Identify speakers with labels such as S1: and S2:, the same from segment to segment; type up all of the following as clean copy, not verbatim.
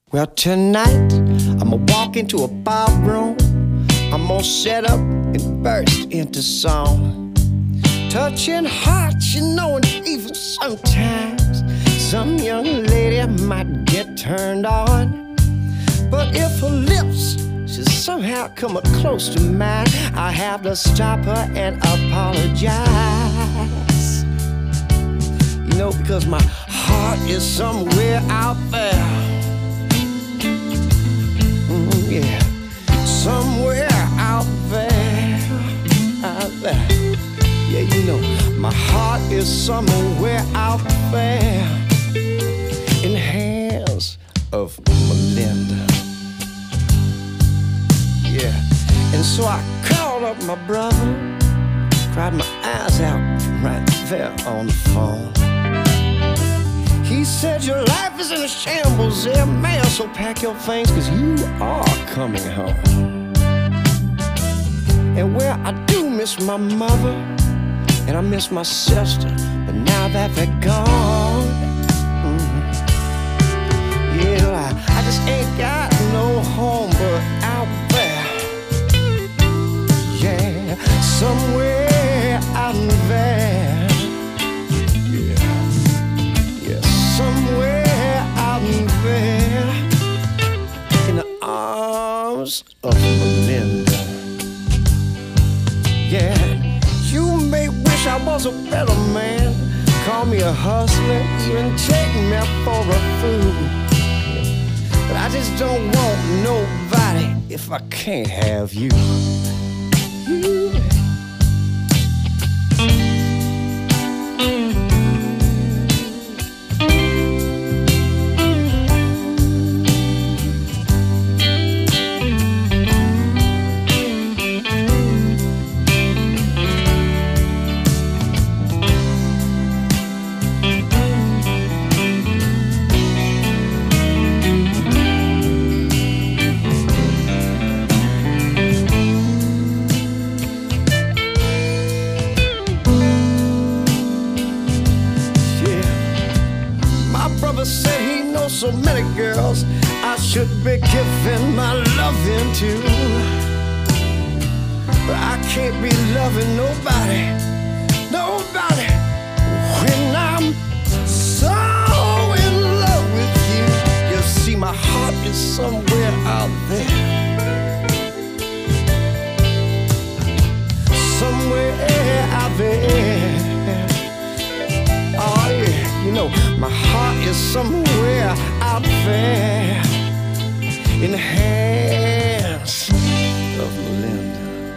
S1: Well, tonight, I'ma walk into a bar room. I'm gonna set up and burst into song. Touching hearts, you know, and even sometimes some young lady might get turned on. But if her lips should somehow come up close to mine, I have to stop her and apologize. You know, because my heart is somewhere out there. Yeah, somewhere out there, out there. Yeah, you know, my heart is somewhere out there in the hands of Melinda. Yeah, and so I called up my brother, cried my eyes out right there on the phone. He said, your life is in a shambles there, man, so pack your things, cause you are coming home. And well, I do miss my mother, and I miss my sister, but now that they're gone, yeah, I just ain't got no home but out there. Yeah, somewhere out there. Somewhere out there in the arms of Melinda. Yeah, you may wish I was a better man, call me a hustler, even take me for a fool. But I just don't want nobody if I can't have you. So many girls I should be giving my loving to, but I can't be loving nobody, nobody, when I'm so in love with you. You see, my heart is somewhere out there, somewhere out there. Oh yeah, you know, my heart is somewhere out there in the hands of Melinda.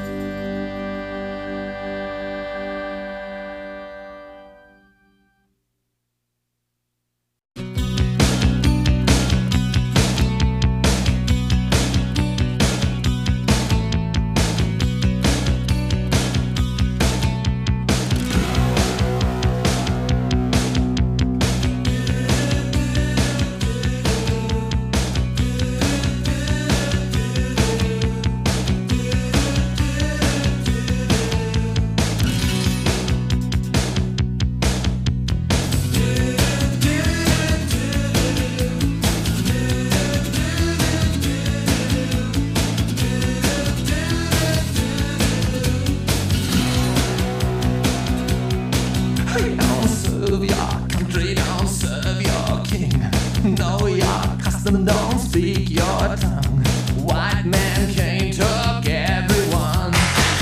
S2: Don't speak your tongue. White man can't talk everyone.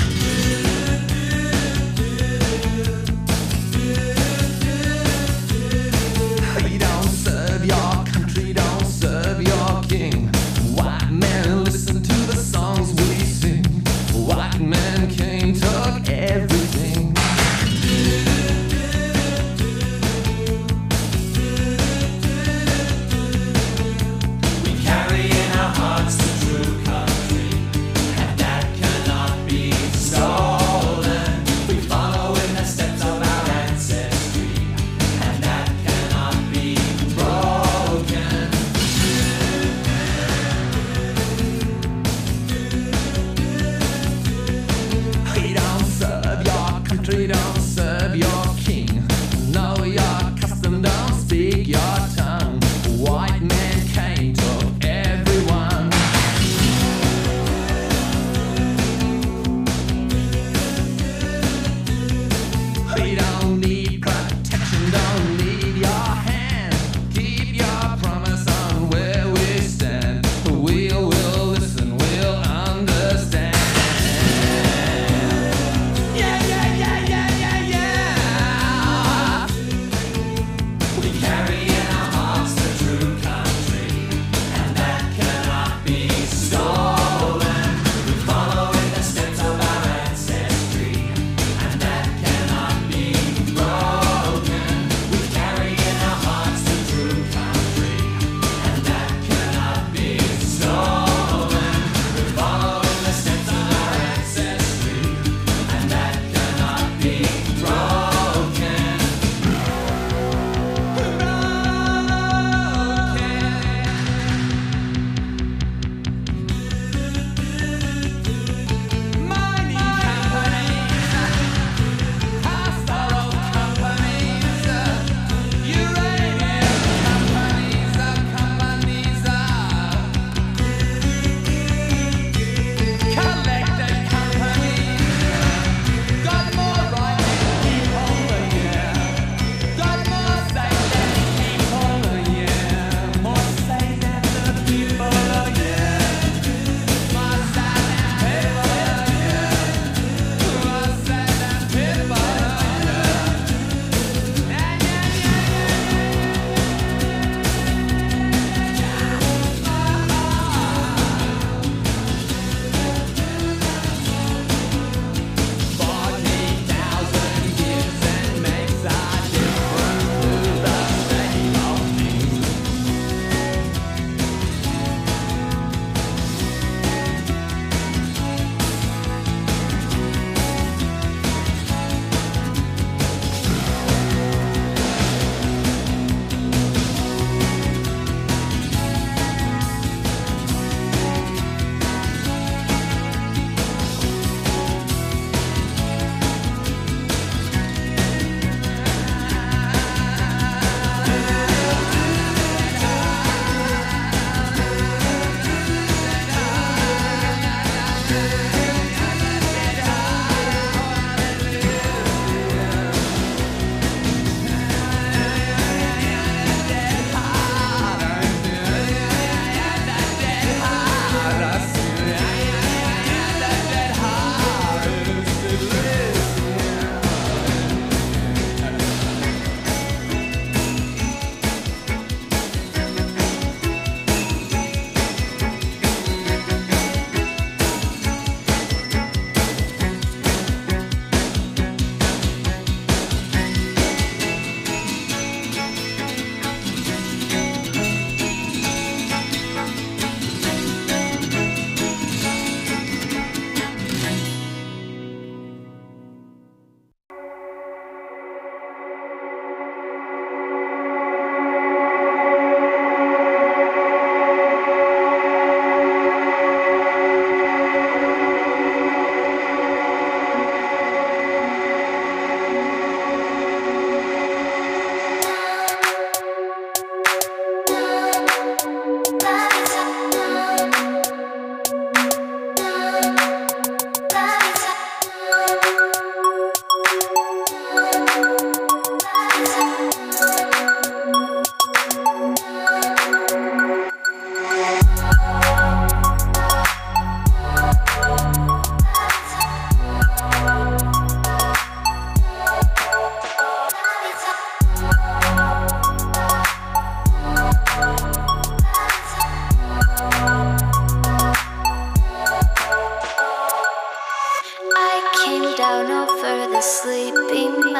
S2: You don't serve your country, don't serve your king. White man, listen to the songs we sing. White man can't talk everything. Don't serve your king. Know your custom, don't speak your tongue. White man can't talk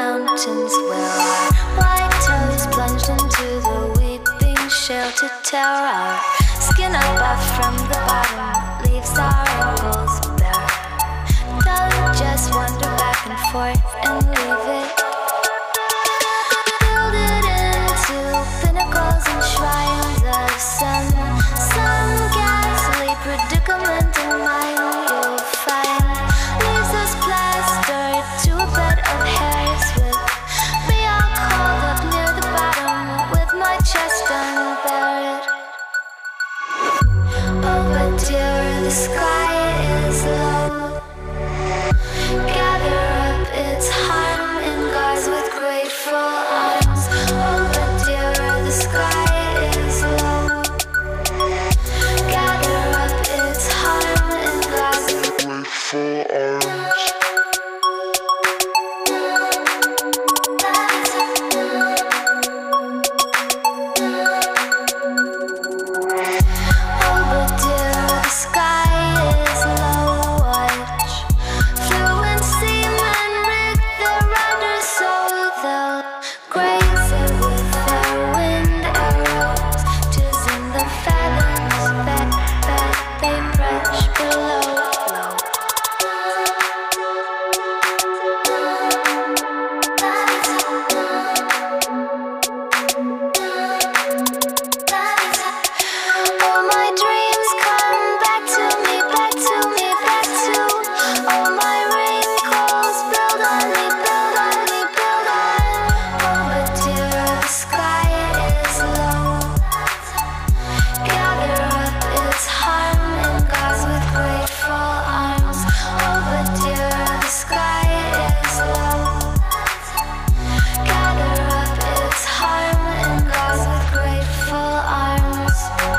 S3: mountains where our white toes plunged into the weeping shale to tear our skin up from the bottom, leaves our ankles bare. Don't just wander back and forth and leave it. Build it into pinnacles and shrines of some ghastly predicament in mind you'll find. Leaves us plastered to a bed of hairs with me all curled up near the bottom with my chest unbared. Oh, but dear, the sky is low. Gather up its harm in gauze with grateful arms. Oh, but dear, the sky is low. Gather up its harm in gauze with grateful arms. Oh, but dear, the sky is low. Watch fluent seamen rig their rudders so they'll graze it with their wind arrows. 'Tis in the fathoms that they brush below. All my dreams come back to me, back to me, back to. All my wrinkles build on me, build on me, build on. Oh, but dear, the sky is low. Gather up its harm in gauze with grateful arms. Oh, but dear, the sky is low. Gather up its harm in gauze with grateful arms.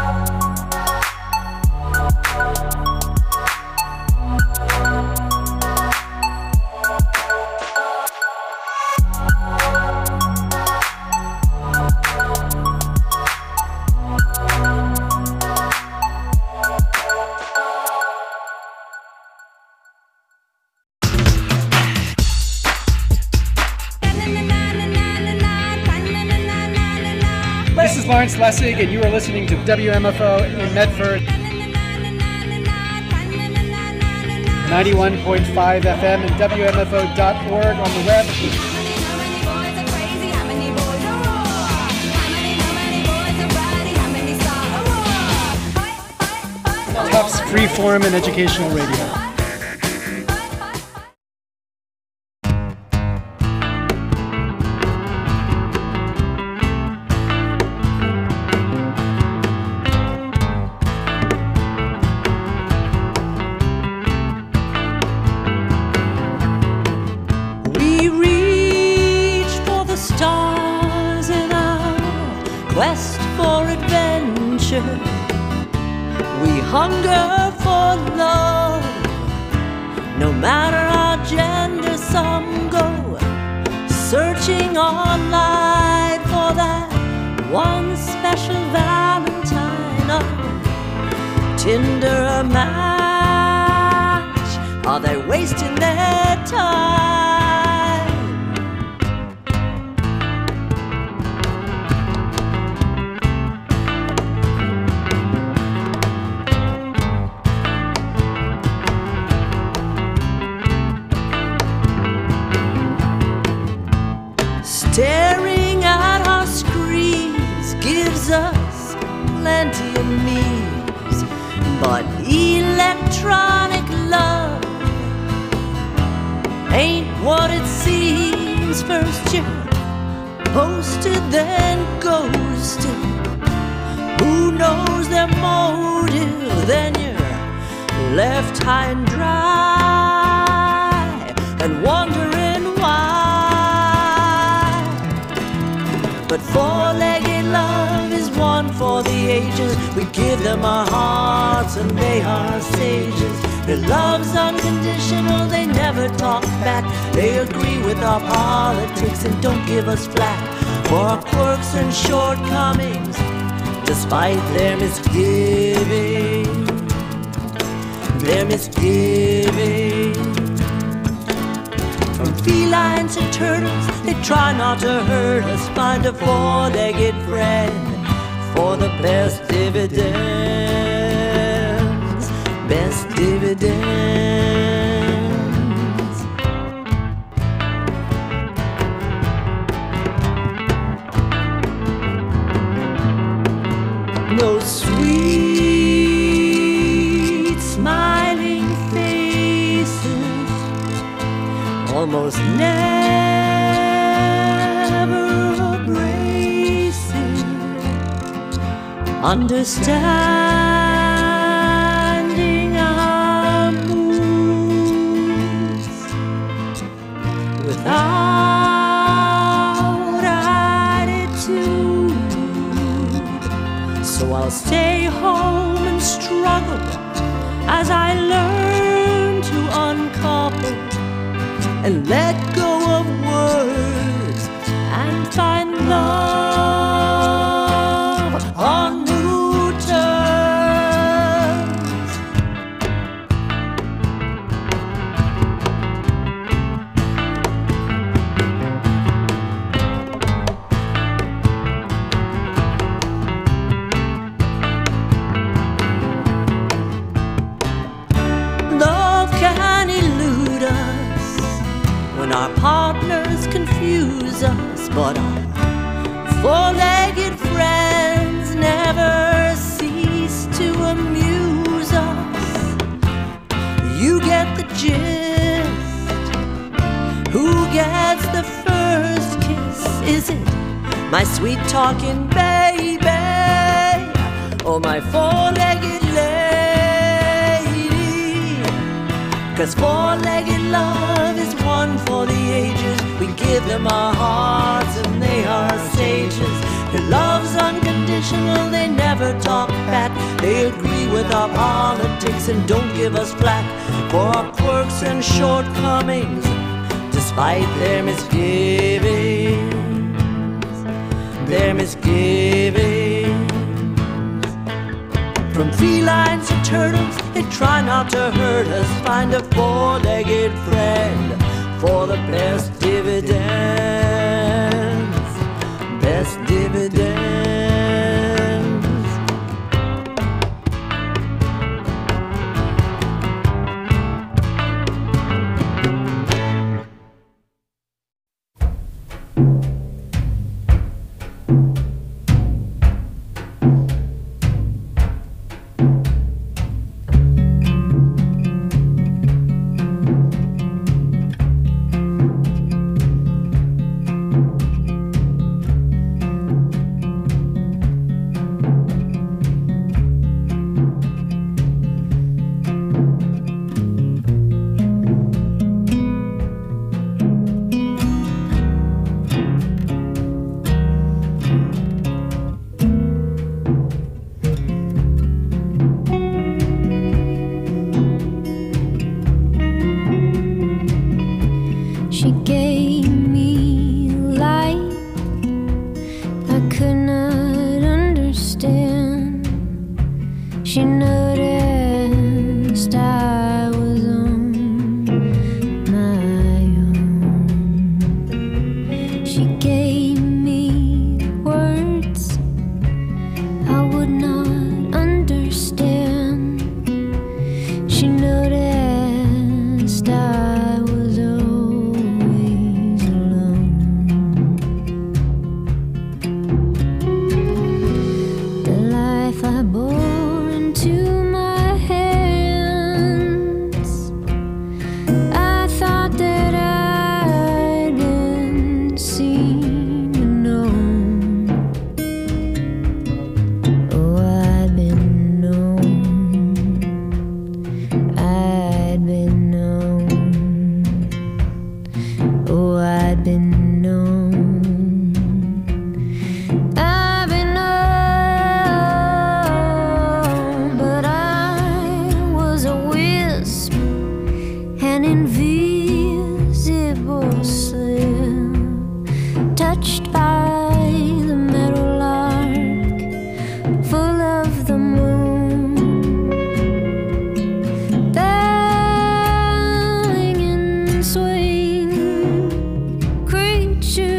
S4: This is Lawrence Lessig, and you are listening to WMFO in Medford, 91.5 FM and WMFO.org on the web. Tufts Freeform and Educational Radio.
S5: We reach for the stars in our quest for adventure. We hunger for love. No matter our gender, some go searching online for that one special Valentine. A Tinder a match. Are they wasting their time? Staring at our screens gives us plenty of needs, but electronic love ain't what it seems. First you're posted, then ghosted. Who knows their motive? Then you're left high and dry and wondering why. But four-legged love is one for the ages. We give them our hearts and they are sages. Their love's unconditional, they never talk back. They agree with our politics and don't give us flack for our quirks and shortcomings, despite their misgiving. Their misgiving. From felines and turtles, they try not to hurt us. Find a four-legged friend for the best dividends. Best dividends. No sweet smiling faces, almost never abrasive, understanding our moods without attitude. So I'll stay home and struggle as I learn to uncouple and let go of words and find love on new terms. Love can elude us when our partners confuse us, but our four-legged friends never cease to amuse us. You get the gist. Who gets the first kiss? Is it my sweet talking baby or my four-legged lady? 'Cause four-legged love is one for the ages. We give them our hearts and they are sages. Their love's unconditional, they never talk back. They agree with our politics and don't give us flack for our quirks and shortcomings, despite their misgivings. Their misgivings. From felines to turtles, they try not to hurt us. Find a four-legged friend for the best dividends. Best dividends.
S3: She gave me light I could not understand. She noticed I was on my own. She gave me words I would not understand. She noticed I was always alone. The life I bore into my hands, I thought that I'd been seen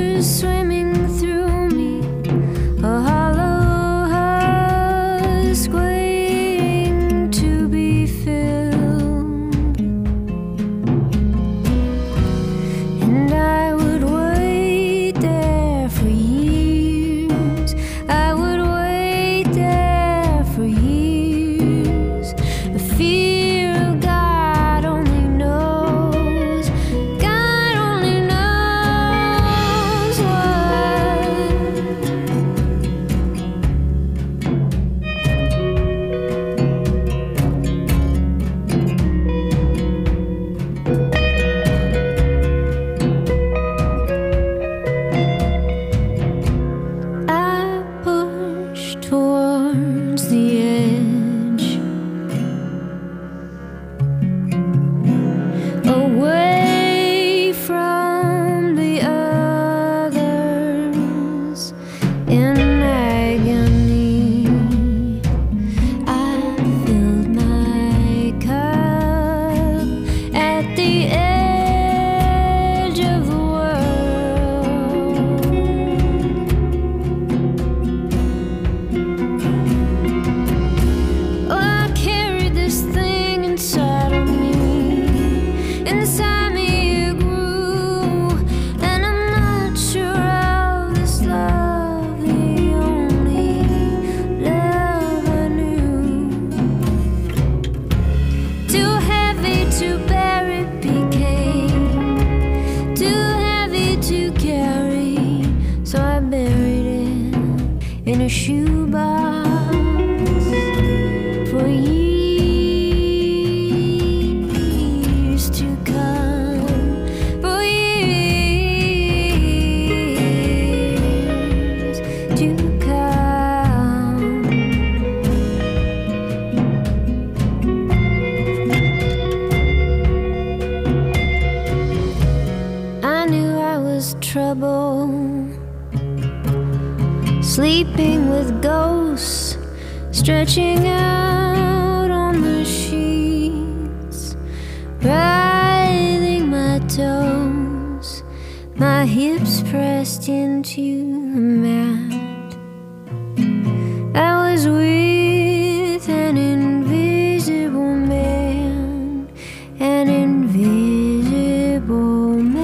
S3: tears swimming through me, a hollow husk waiting to be filled. And I would wait there for years. I would wait there for years. The fear of God only knows. God only knows what. I push towards the edge, away from the others in agony. I filled my cup at the edge of the world. Oh, I carried this thing inside of me. Inside me it grew, and I'm not sure how this love, the only love I knew. Too heavy to bear it became, too heavy to carry, so I buried it in a shoebox for years to come, for years to come. I knew I was trouble, sleeping with ghosts, stretching out on the sheets, writhing my toes, my hips pressed into the mat. I was with an invisible man, an invisible man.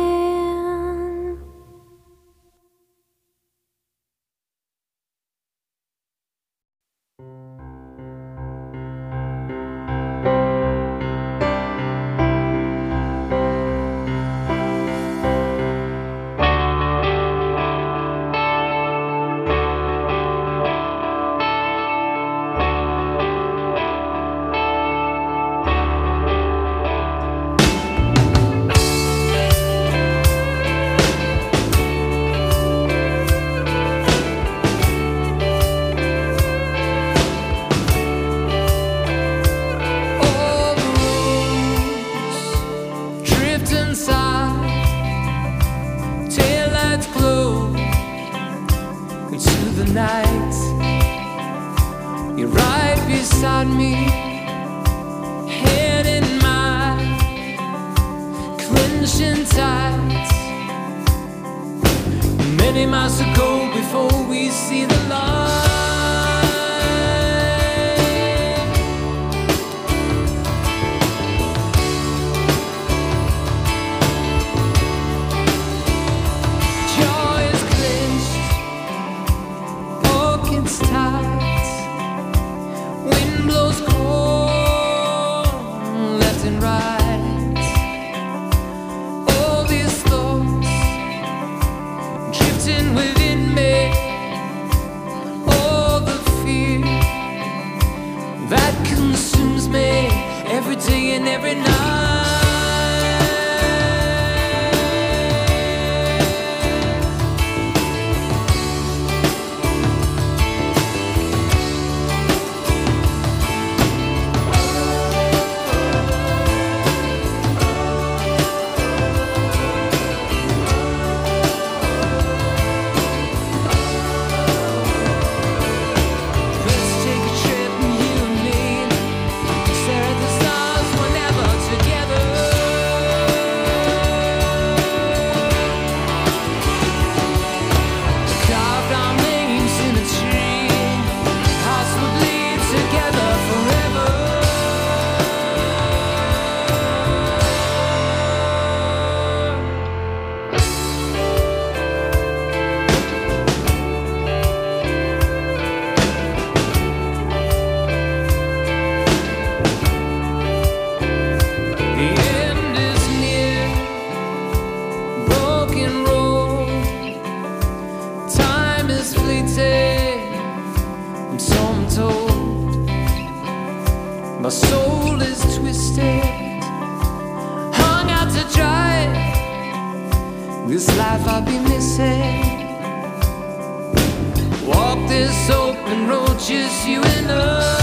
S2: All the roads drift inside, taillights glow into the night. You're right beside me, head in mine, clenching tight. Many miles to go before we see the light. Jaw is clenched, pockets tight. Wind blows cold, left and right. All these thoughts drifting within me. All the fear that consumes me every day and every night. My soul is twisted, hung out to dry. This life I'll be missing. Walk this open road, just you and I.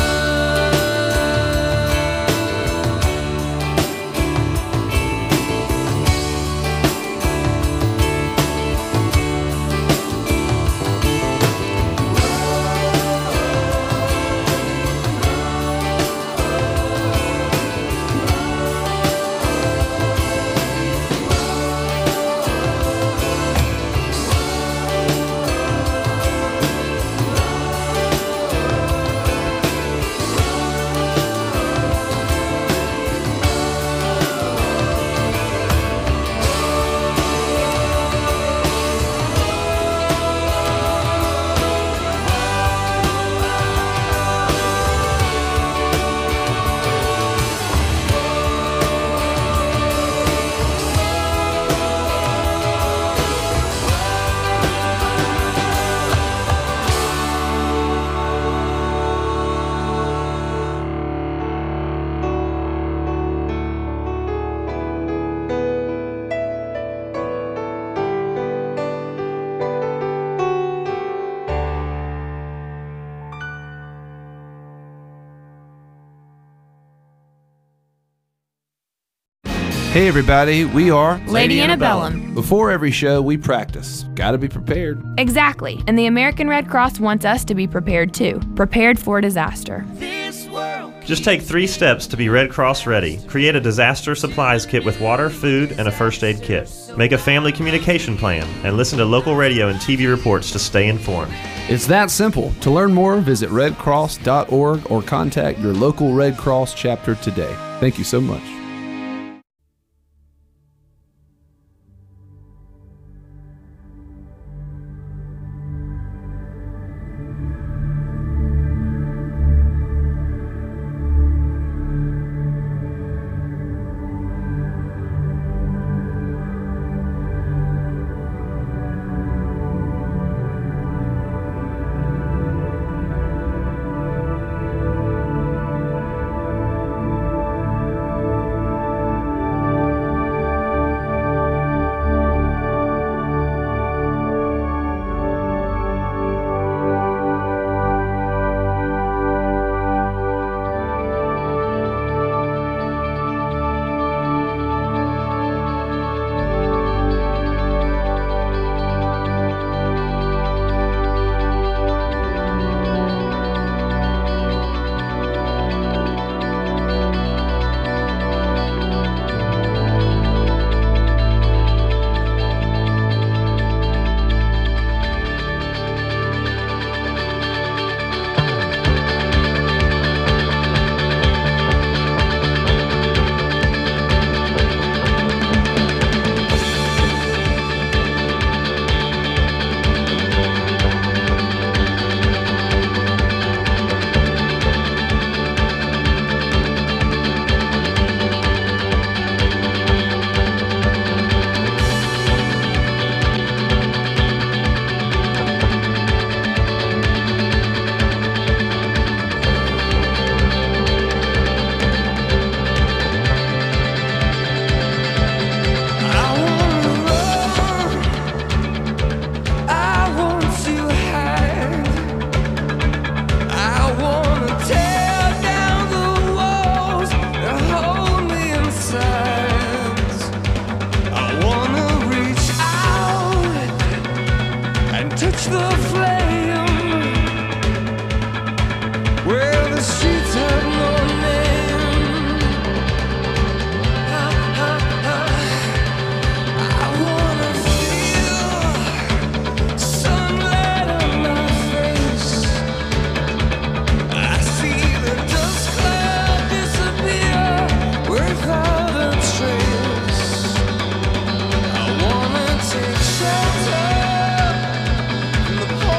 S6: Hey everybody, we are
S7: Lady Antebellum.
S6: Before every show, we practice. Gotta be prepared.
S7: Exactly, and the American Red Cross wants us to be prepared too. Prepared for disaster.
S8: Just take 3 steps to be Red Cross ready. Create a disaster supplies kit with water, food, and a first aid kit. Make a family communication plan and listen to local radio and TV reports to stay informed.
S6: It's that simple. To learn more, visit redcross.org or contact your local Red Cross chapter today. Thank you so much.
S2: The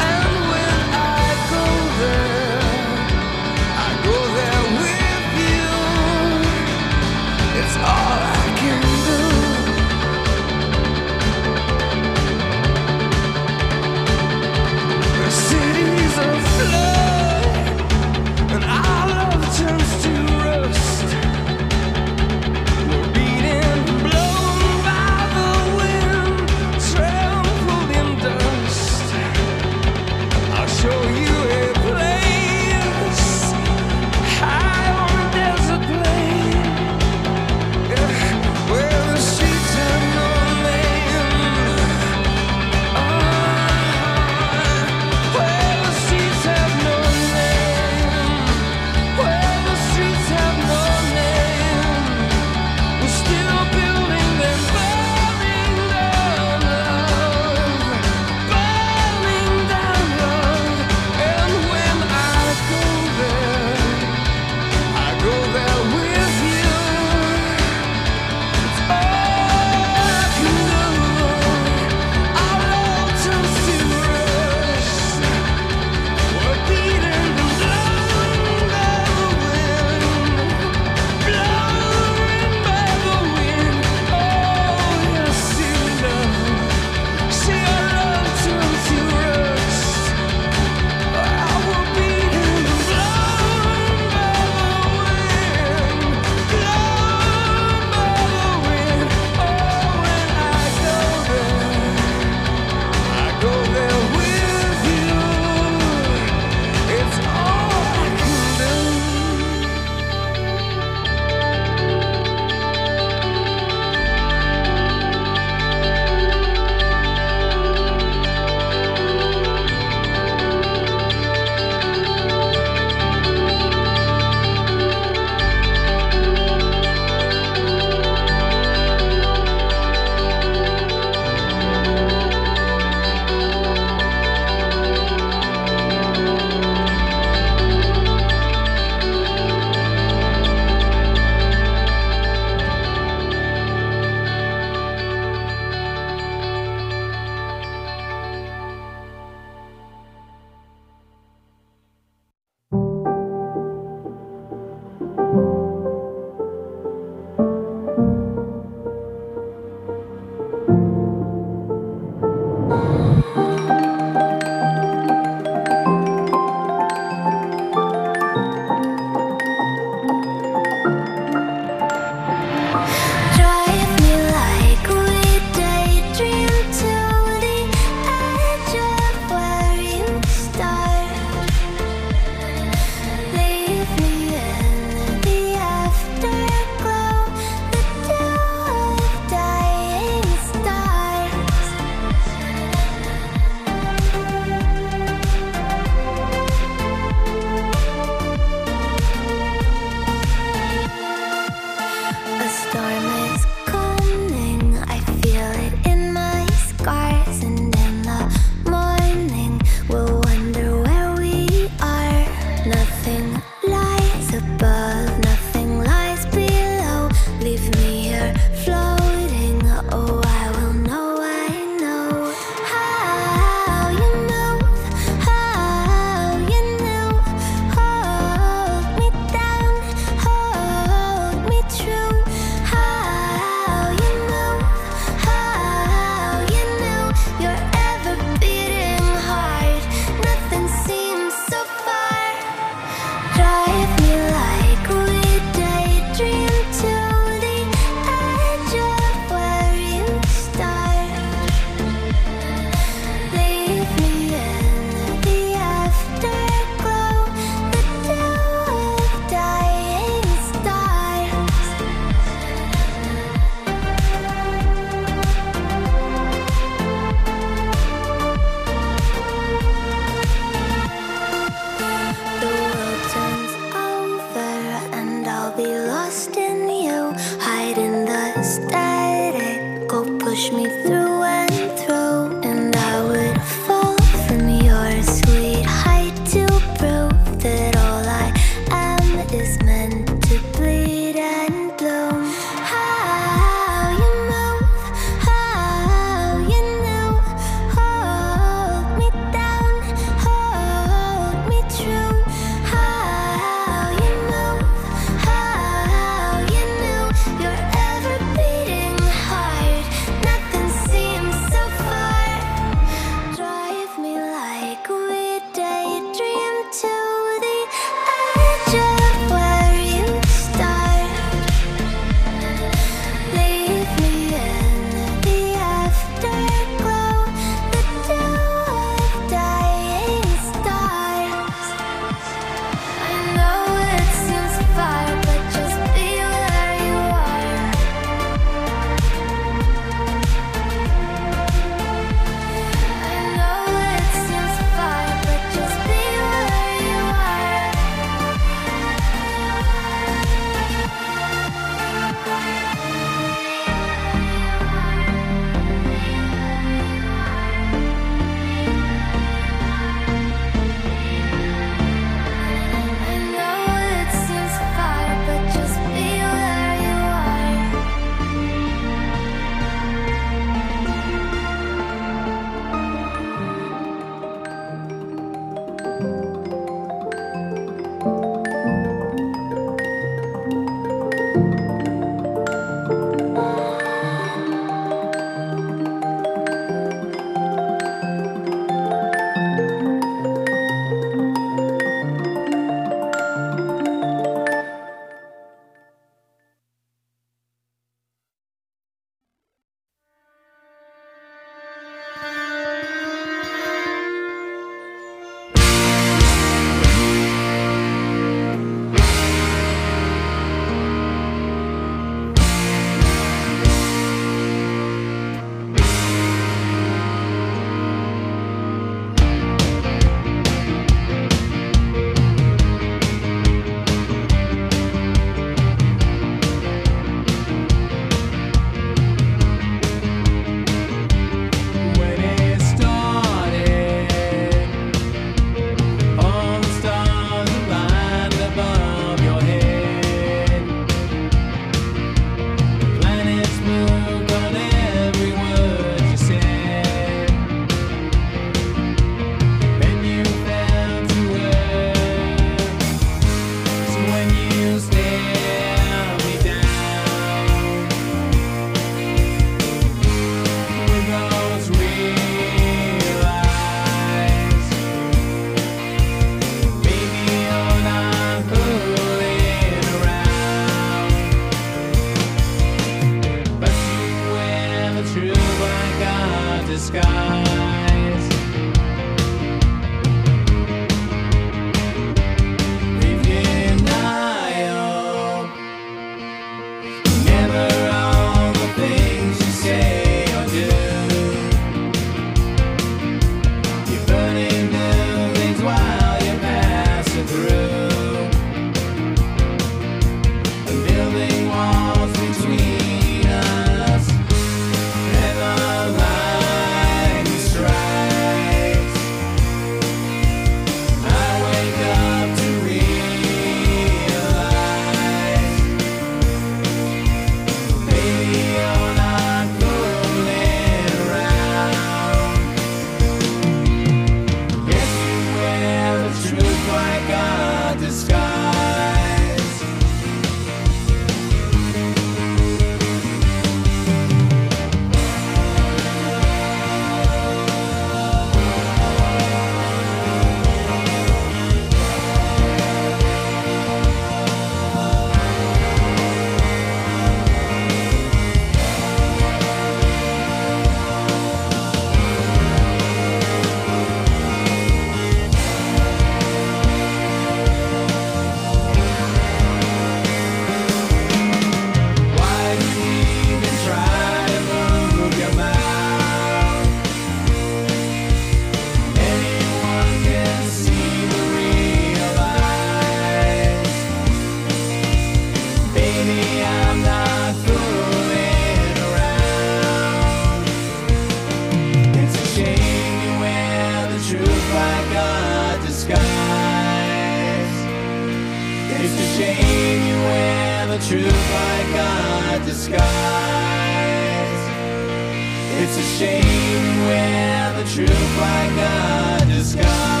S2: shame you wear the truth like a disguise. It's a shame you wear the truth like a disguise.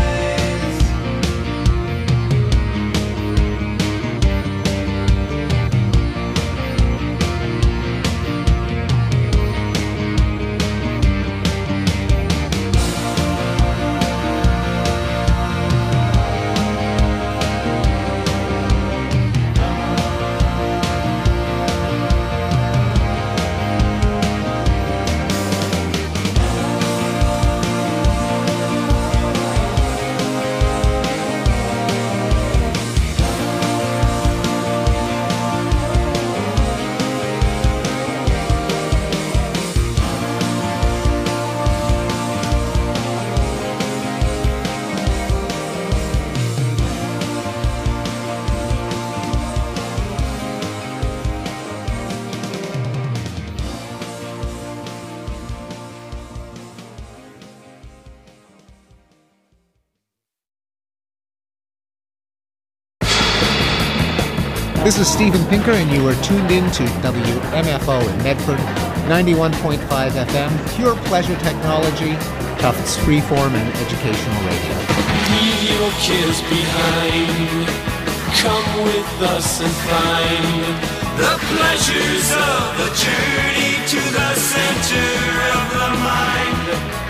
S9: This is Steven Pinker, and you are tuned in to WMFO in Medford, 91.5 FM, pure pleasure technology, Tufts freeform and educational radio.
S2: Leave your cares behind. Come with us and find the pleasures of the journey to the center of the mind.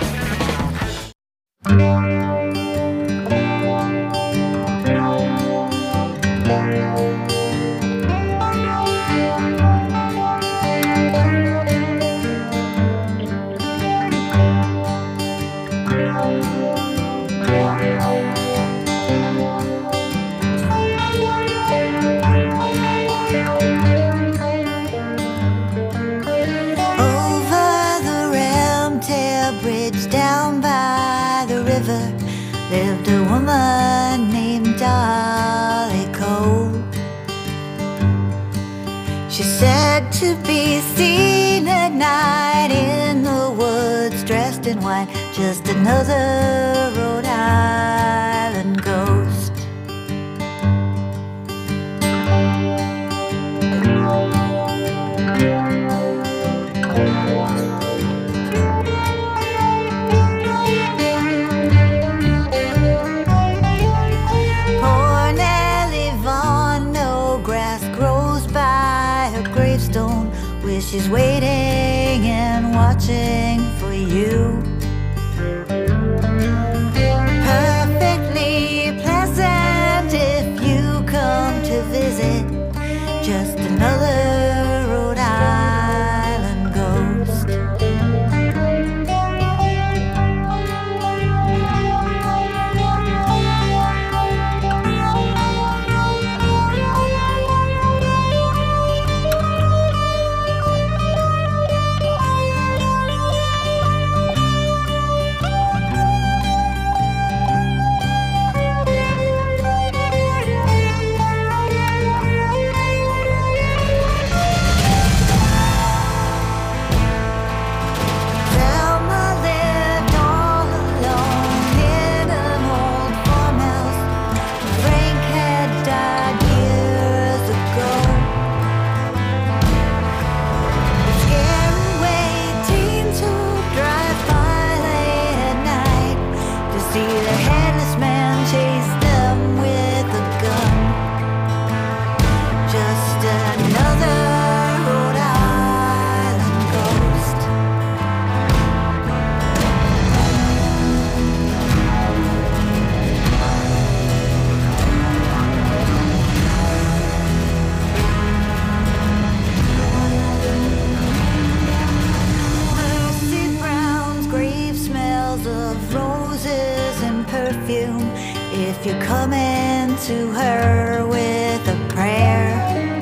S3: Lived a woman named Dolly Cole. She's said to be seen at night in the woods, dressed in white, just another Rhode Island ghost. She's waiting and watching for you. Perfectly pleasant if you come to visit. Just another Rhode Island ghost. If you're coming to her with a prayer.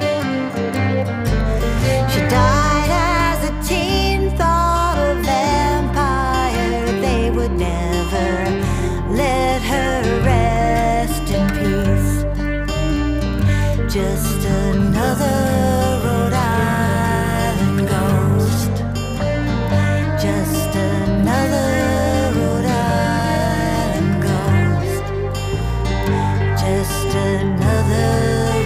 S3: She died as a teen, thought a vampire. They would never let her rest in peace. Just another Rhode Island ghost. Just another Rhode Island ghost. Just another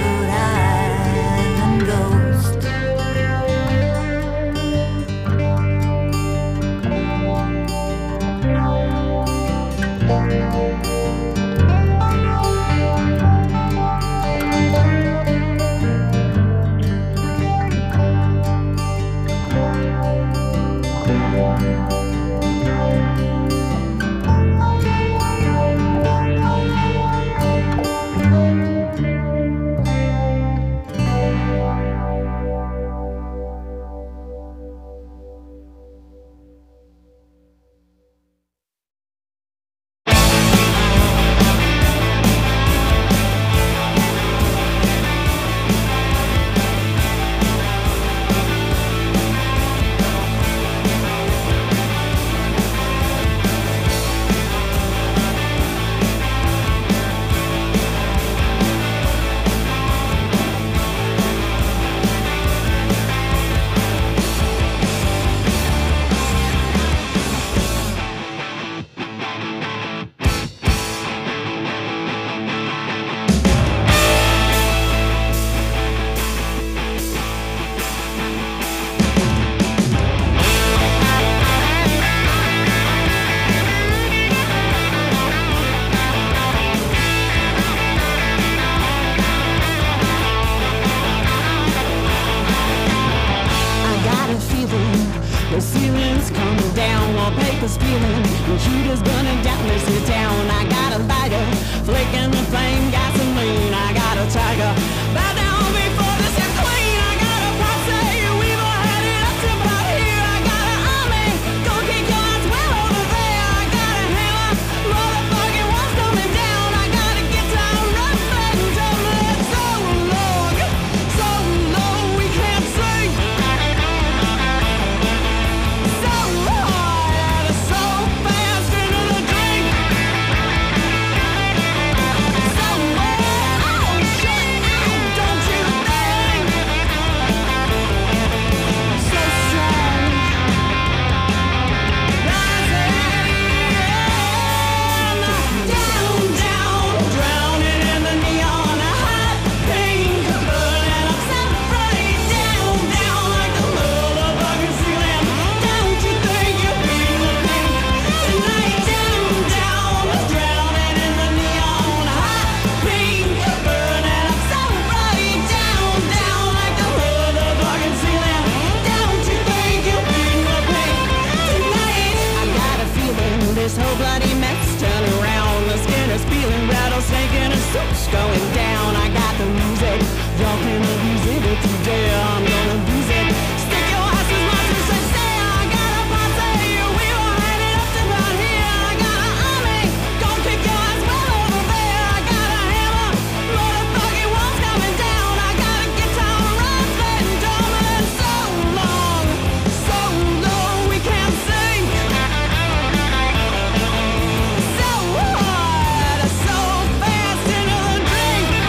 S5: breaking the flame, gasoline. I got a tiger, bow down before this is queen. I got a posse, we've all had it up to about here. I got an army, gonna kick your ass well over there. I got a hammer, motherfucking one's coming down. I got a guitar, rough and tumble. It's so long, we can't see. So hard, so fast into the drink. So oh shit, don't you think? So strong, rising down, drowning in the neon, hot pink, burning up so bright. Down like the motherfucking ceiling. Don't you think you feel the pink tonight? Down, drowning in the neon, hot pink, burning up so bright. Down like the motherfucking ceiling. Don't you think you feel the pink tonight? I got a feeling this whole bloody mess turning around. The skin is feeling rattlesnake and the soup's going down. I got the music, y'all can abuse it today. I'm gonna abuse it. Stick your ass as much as I say. I got a posse, we all had it up to about here. I got an army, gonna kick your ass well over there. I got a hammer, motherfucking one's coming down. I got a guitar, rough and dumb, and so long, we can't sing. So hard, so fast into the drink.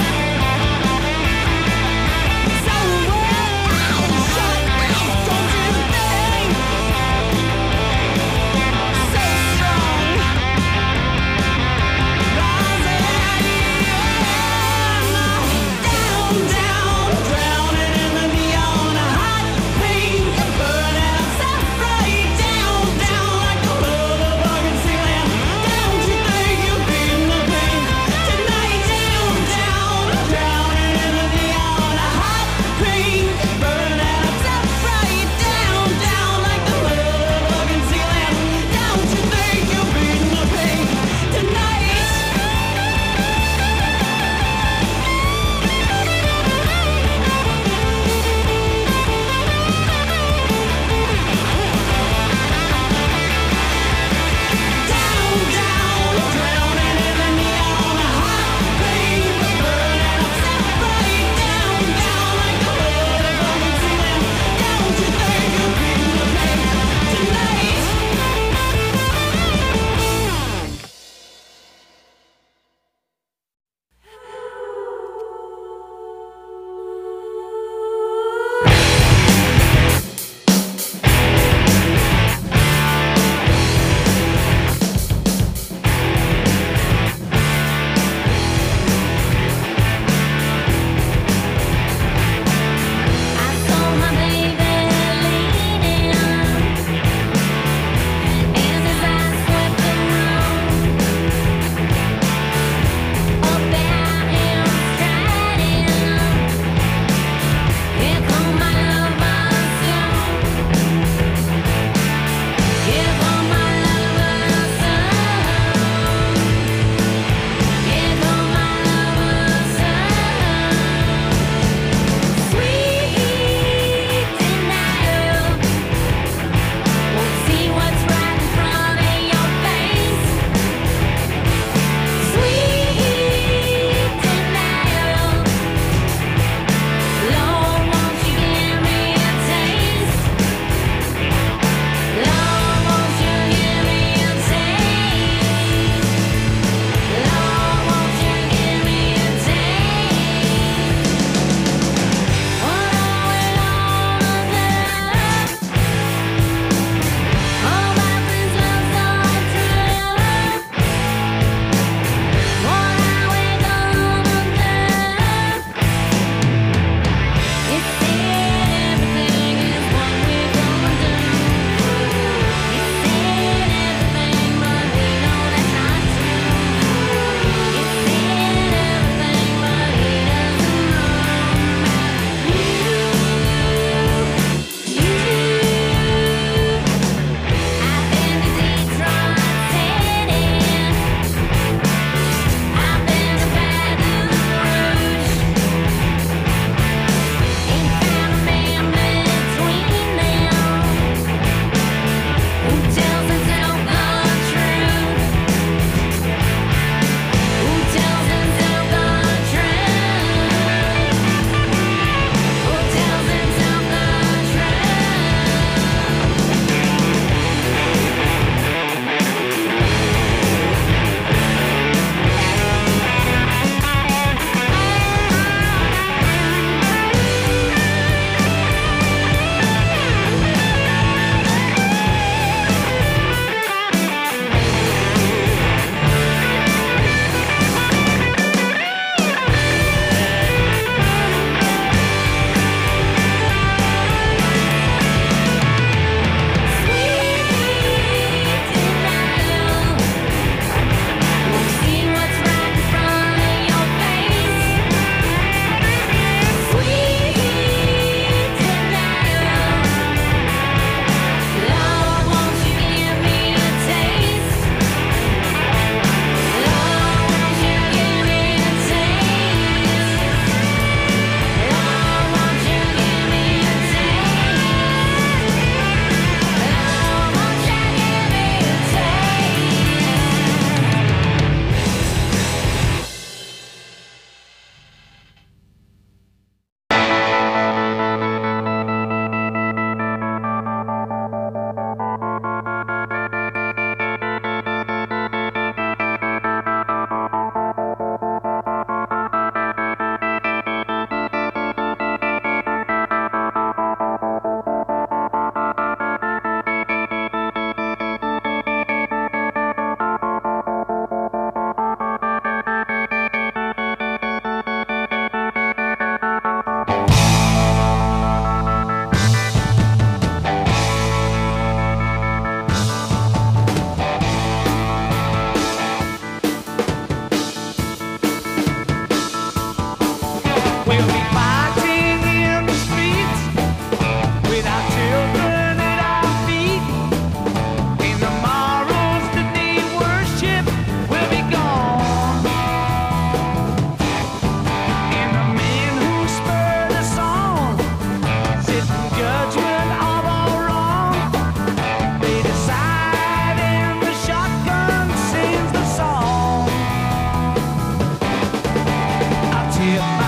S2: here.